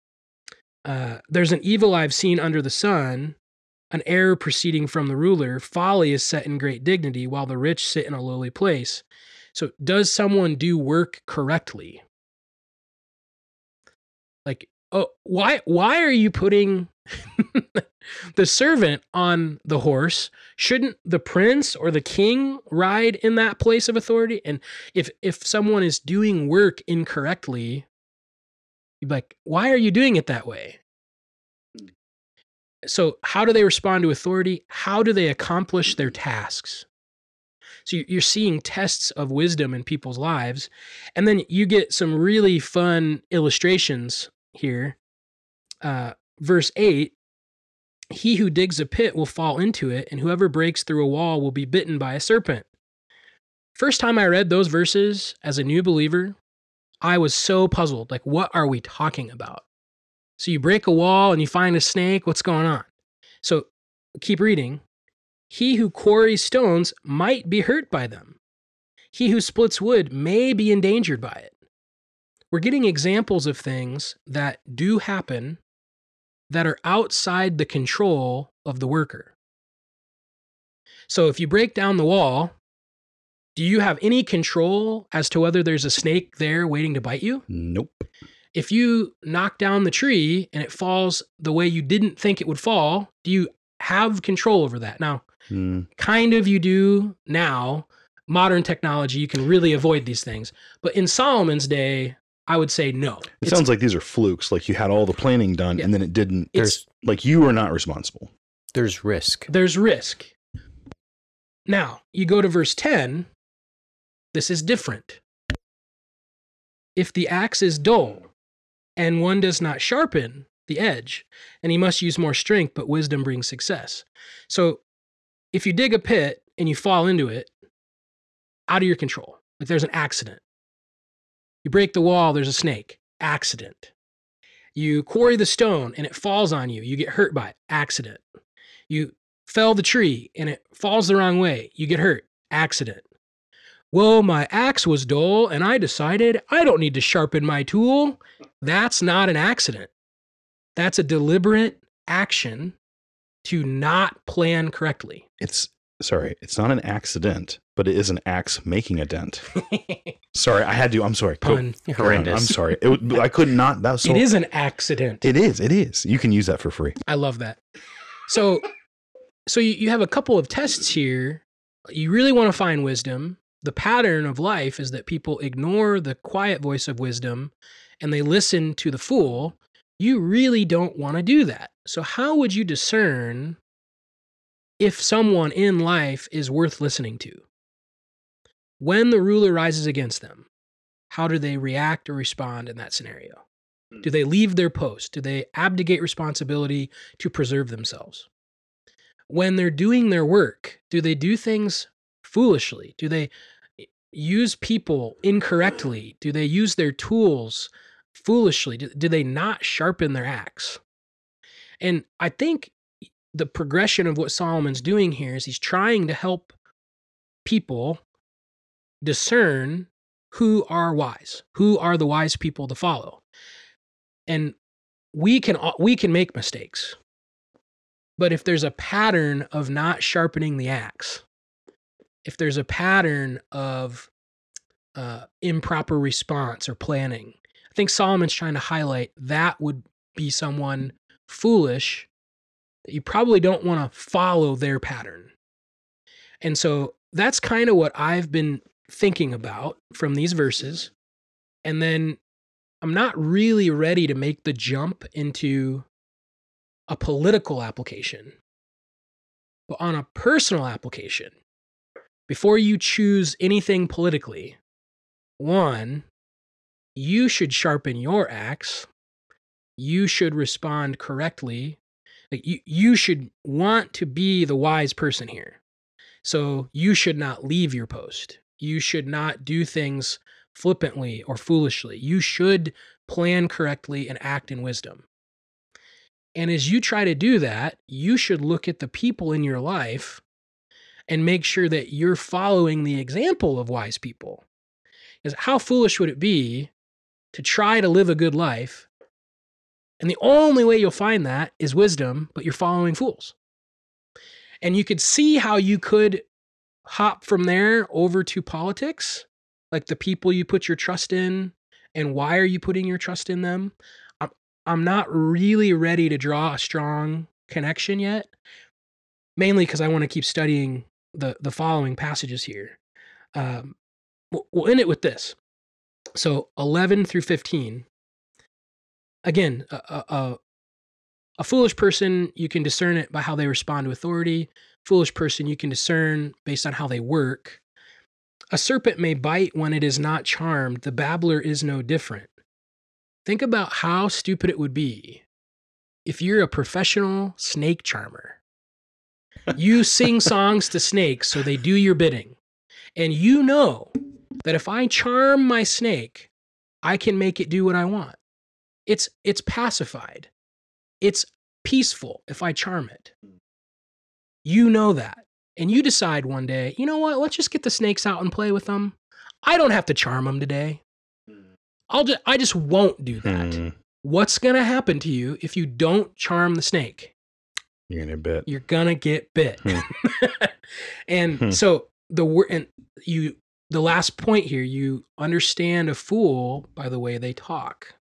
There's an evil I've seen under the sun, an error proceeding from the ruler. Folly is set in great dignity, while the rich sit in a lowly place. So does someone do work correctly? Like, oh, why are you putting the servant on the horse? Shouldn't the prince or the king ride in that place of authority? And if someone is doing work incorrectly, You'd be like, why are you doing it that way? So how do they respond to authority? How do they accomplish their tasks? So you're seeing tests of wisdom in people's lives. And then you get some really fun illustrations here. Verse 8, he who digs a pit will fall into it, and whoever breaks through a wall will be bitten by a serpent. First time I read those verses as a new believer, I was so puzzled. Like, what are we talking about? So you break a wall and you find a snake. What's going on? So keep reading. He who quarries stones might be hurt by them. He who splits wood may be endangered by it. We're getting examples of things that do happen that are outside the control of the worker. So if you break down the wall, do you have any control as to whether there's a snake there waiting to bite you?
Nope.
If you knock down the tree and it falls the way you didn't think it would fall, do you have control over that? Now, kind of you do now. Modern technology, you can really avoid these things. But in Solomon's day, I would say no.
It sounds like these are flukes. Like you had all the planning done and then it didn't. Like you are not responsible.
There's risk.
There's risk. Now, you go to verse 10. This is different. If the axe is dull and one does not sharpen the edge, and he must use more strength, but wisdom brings success. So if you dig a pit and you fall into it, out of your control, like there's an accident. You break the wall, there's a snake, accident. You quarry the stone and it falls on you, you get hurt by it, accident. You fell the tree and it falls the wrong way, you get hurt, accident. Well, my axe was dull and I decided I don't need to sharpen my tool. That's not an accident. That's a deliberate action to not plan correctly.
It's not an accident, but it is an axe making a dent. Sorry, I had to. I'm sorry.
Pun.
Horrendous.
I'm sorry. I could not. That was so,
it is an accident.
It is. You can use that for free.
I love that. So you have a couple of tests here. You really want to find wisdom. The pattern of life is that people ignore the quiet voice of wisdom and they listen to the fool. You really don't want to do that. So how would you discern if someone in life is worth listening to? When the ruler rises against them, how do they react or respond in that scenario? Do they leave their post? Do they abdicate responsibility to preserve themselves? When they're doing their work, do they do things foolishly? Do they use people incorrectly? Do they use their tools foolishly? Do they not sharpen their axe? And I think the progression of what Solomon's doing here is he's trying to help people discern who are wise, who are the wise people to follow. And we can make mistakes. But if there's a pattern of not sharpening the axe, if there's a pattern of improper response or planning, I think Solomon's trying to highlight that would be someone foolish that you probably don't want to follow their pattern. And so that's kind of what I've been thinking about from these verses. And then I'm not really ready to make the jump into a political application. But on a personal application, before you choose anything politically, one, you should sharpen your axe. You should respond correctly. Like you should want to be the wise person here. So you should not leave your post. You should not do things flippantly or foolishly. You should plan correctly and act in wisdom. And as you try to do that, you should look at the people in your life and make sure that you're following the example of wise people. Because how foolish would it be to try to live a good life, and the only way you'll find that is wisdom, but you're following fools? And you could see how you could hop from there over to politics, like the people you put your trust in, and why are you putting your trust in them? I'm not really ready to draw a strong connection yet, mainly because I want to keep studying the following passages here. We'll end it with this. So 11 through 15, again, a foolish person, you can discern it by how they respond to authority. Foolish person, you can discern based on how they work. A serpent may bite when it is not charmed. The babbler is no different. Think about how stupid it would be if you're a professional snake charmer. You sing songs to snakes so they do your bidding. And you know that if I charm my snake, I can make it do what I want. It's pacified. It's peaceful if I charm it. You know that. And you decide one day, you know what? Let's just get the snakes out and play with them. I don't have to charm them today. I just won't do that. What's going to happen to you if you don't charm the snake?
You're going to get bit.
You're going to get bit. And so the last point here, you understand a fool by the way they talk.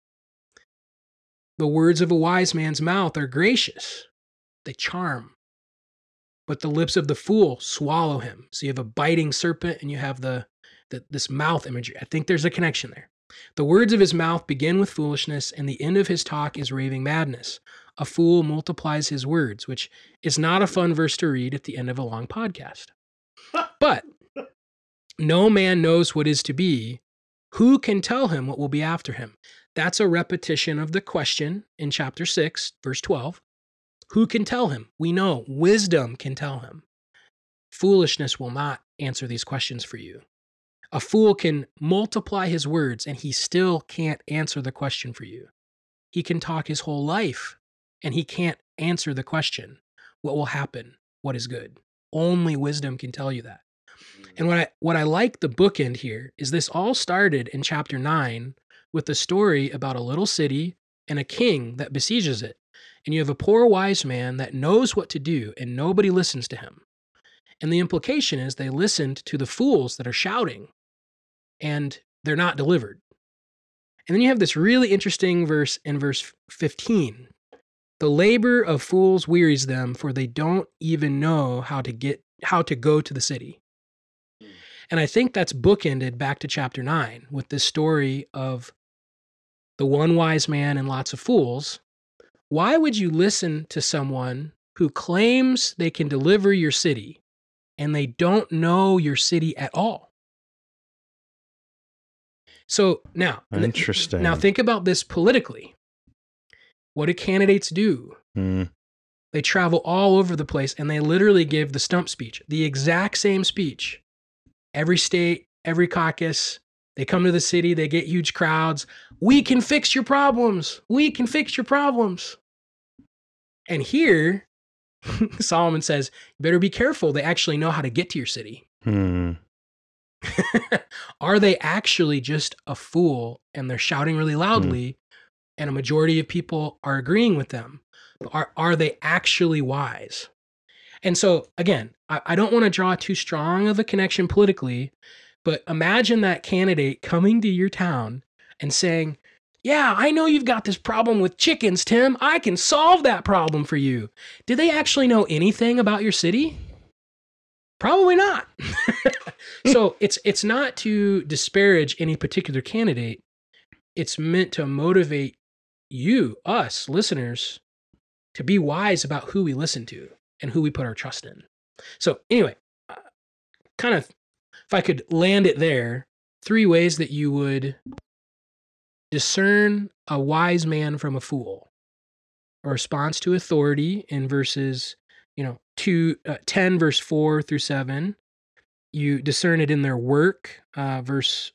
The words of a wise man's mouth are gracious. They charm. But the lips of the fool swallow him. So you have a biting serpent and you have this mouth imagery. I think there's a connection there. The words of his mouth begin with foolishness, and the end of his talk is raving madness. A fool multiplies his words, which is not a fun verse to read at the end of a long podcast. But no man knows what is to be. Who can tell him what will be after him? That's a repetition of the question in chapter 6, verse 12. Who can tell him? We know wisdom can tell him. Foolishness will not answer these questions for you. A fool can multiply his words and he still can't answer the question for you. He can talk his whole life and he can't answer the question, what will happen? What is good? Only wisdom can tell you that. And what I like the bookend here is this all started in chapter 9 with the story about a little city and a king that besieges it. And you have a poor wise man that knows what to do and nobody listens to him. And the implication is they listened to the fools that are shouting and they're not delivered. And then you have this really interesting verse in verse 15. The labor of fools wearies them, for they don't even know how to go to the city. And I think that's bookended back to chapter 9 with this story of the one wise man and lots of fools. Why would you listen to someone who claims they can deliver your city and they don't know your city at all? So now,
interesting.
Now think about this politically. What do candidates do? They travel all over the place and they literally give the stump speech, the exact same speech. Every state, every caucus, they come to the city, they get huge crowds. We can fix your problems. We can fix your problems. And here, Solomon says, you better be careful. They actually know how to get to your city. Are they actually just a fool and they're shouting really loudly and a majority of people are agreeing with them? Are they actually wise? And so, again, I don't want to draw too strong of a connection politically, but imagine that candidate coming to your town and saying, yeah, I know you've got this problem with chickens, Tim. I can solve that problem for you. Do they actually know anything about your city? Probably not. So it's not to disparage any particular candidate. It's meant to motivate you, us, listeners, to be wise about who we listen to and who we put our trust in. So anyway, kind of, if I could land it there, 3 ways that you would discern a wise man from a fool. A response to authority in verses 10 verse 4 through 7. You discern it in their work, verse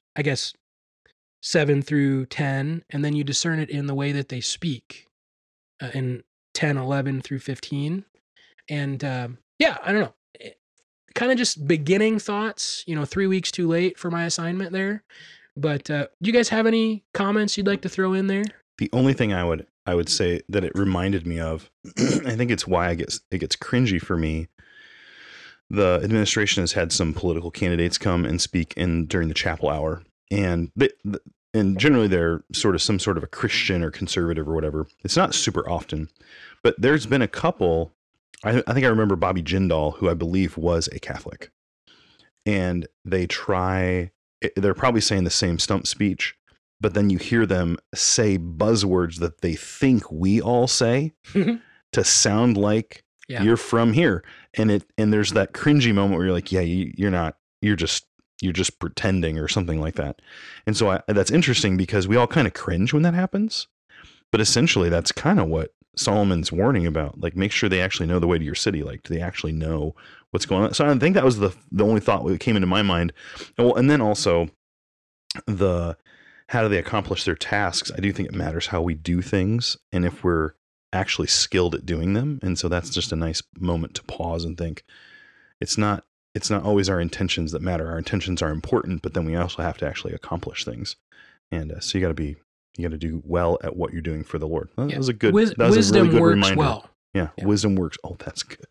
7 through 10, and then you discern it in the way that they speak, in 10, 11 through 15. And I don't know, kind of just beginning thoughts. 3 weeks too late for my assignment there. But do you guys have any comments you'd like to throw in there?
The only thing I would say that it reminded me of, I think it's why it gets cringy for me. The administration has had some political candidates come and speak during the chapel hour, and generally they're sort of some sort of a Christian or conservative or whatever. It's not super often, but there's been a couple. I think I remember Bobby Jindal, who I believe was a Catholic, and they're probably saying the same stump speech, but then you hear them say buzzwords that they think we all say to sound like you're from here. And there's that cringy moment where you're like, yeah, you're not, you're just pretending or something like that. And so that's interesting because we all kind of cringe when that happens, but essentially that's kind of what Solomon's warning about. Like, make sure they actually know the way to your city. Like, do they actually know what's going on? So I think that was the only thought that came into my mind. And then also how do they accomplish their tasks? I do think it matters how we do things and if we're actually skilled at doing them. And so that's just a nice moment to pause and think. It's not always our intentions that matter. Our intentions are important, but then we also have to actually accomplish things. And so you got to do well at what you're doing for the Lord. That was a good, that was a really good reminder.
Well.
Yeah, wisdom works. Oh, that's good.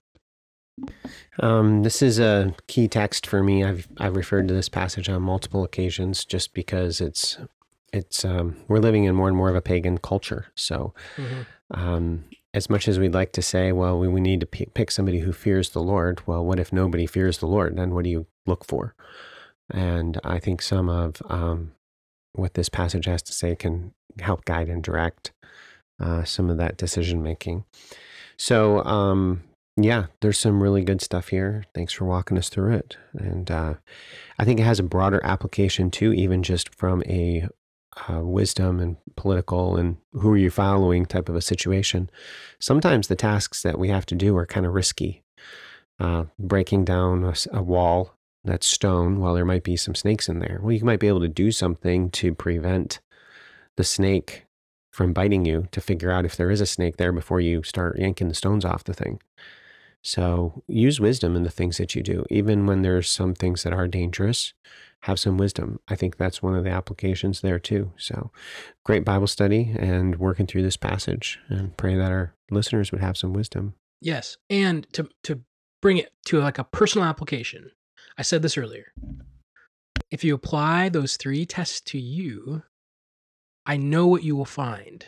This is a key text for me. I've referred to this passage on multiple occasions just because it's we're living in more and more of a pagan culture. So, as much as we'd like to say, well, we need to pick somebody who fears the Lord. Well, what if nobody fears the Lord? Then what do you look for? And I think some of what this passage has to say can help guide and direct some of that decision making. So, there's some really good stuff here. Thanks for walking us through it. And I think it has a broader application too, even just from a wisdom and political and who are you following type of a situation. Sometimes the tasks that we have to do are kind of risky. Breaking down a wall that's stone, while there might be some snakes in there. Well, you might be able to do something to prevent the snake from biting you, to figure out if there is a snake there before you start yanking the stones off the thing. So use wisdom in the things that you do. Even when there's some things that are dangerous, have some wisdom. I think that's one of the applications there too. So great Bible study and working through this passage, and pray that our listeners would have some wisdom.
Yes. And to bring it to like a personal application, I said this earlier. If you apply those 3 tests to you, I know what you will find.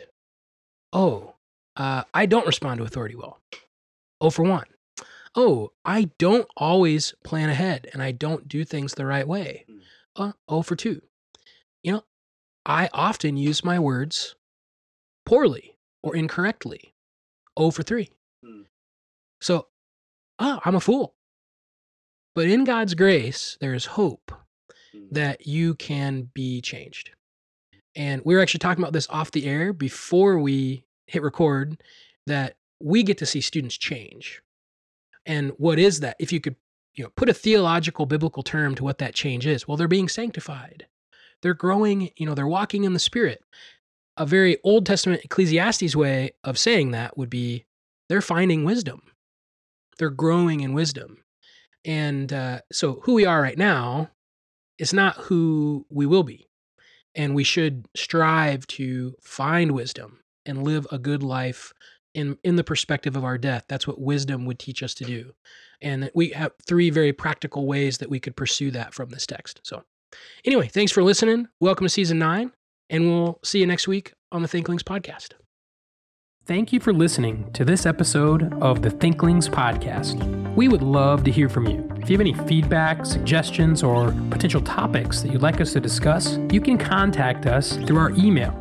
I don't respond to authority well. 0 for 1. I don't always plan ahead and I don't do things the right way. 0 for 2. I often use my words poorly or incorrectly. 0 for 3. So, I'm a fool. But in God's grace, there is hope that you can be changed. And we were actually talking about this off the air before we hit record, that we get to see students change. And what is that? If you could, put a theological, biblical term to what that change is, well, they're being sanctified. They're growing, they're walking in the Spirit. A very Old Testament Ecclesiastes way of saying that would be they're finding wisdom. They're growing in wisdom. And so who we are right now is not who we will be. And we should strive to find wisdom and live a good life in the perspective of our death. That's what wisdom would teach us to do. And we have 3 very practical ways that we could pursue that from this text. So anyway, thanks for listening. Welcome to season 9, and we'll see you next week on the Thinklings podcast. Thank you for listening to this episode of the Thinklings podcast. We would love to hear from you. If you have any feedback, suggestions, or potential topics that you'd like us to discuss, you can contact us through our email,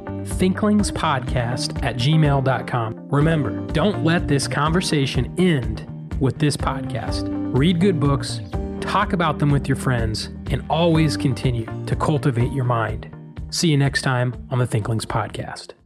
thinklingspodcast@gmail.com. Remember, don't let this conversation end with this podcast. Read good books, talk about them with your friends, and always continue to cultivate your mind. See you next time on the Thinklings podcast.